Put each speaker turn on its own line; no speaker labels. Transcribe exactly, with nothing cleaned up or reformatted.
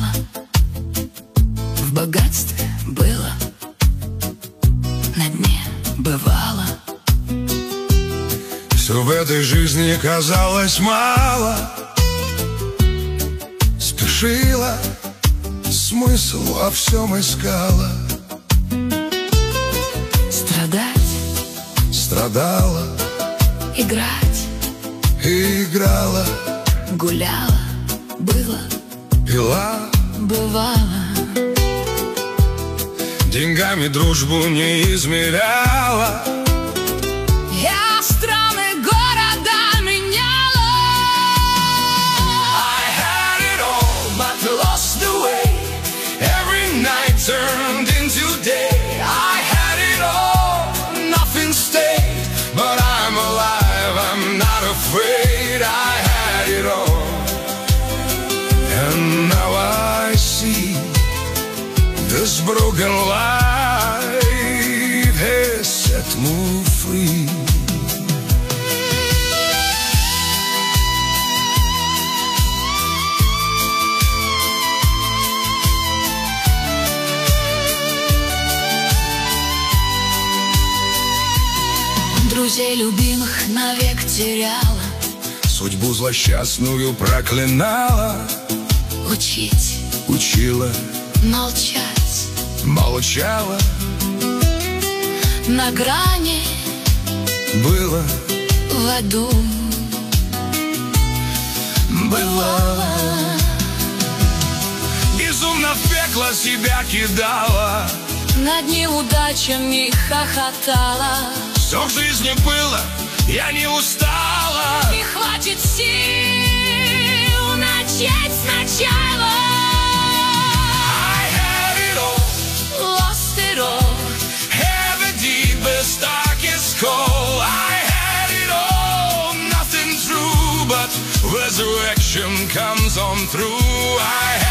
мало в богатстве было, на дне бывало.
Все в этой жизни казалось мало, спешила, смысл во всем искала.
Страдать,
страдала,
играть,
и играла,
гуляла, было,
пила,
бывало.
Деньгами дружбу не измеряла.
Я страны, города меняла.
I had it all, but lost the way. Every night turned into day. I had it all, nothing stayed, but I'm alive, I'm not afraid. I had it all, and now I see this broken life has set me free.
Друзей любимых навек теряла,
Судьбу злосчастную проклинала,
учить,
учила,
молчать,
молчала,
на грани
было,
в аду
бывало. Безумно в пекло себя кидала,
над неудачами хохотала.
все в жизни было, я не устала.
Не хватит сил начать сначала.
I had it all,
Lost it all.
had the deepest, darkest cold. I had it all, nothing true, but resurrection comes on through. I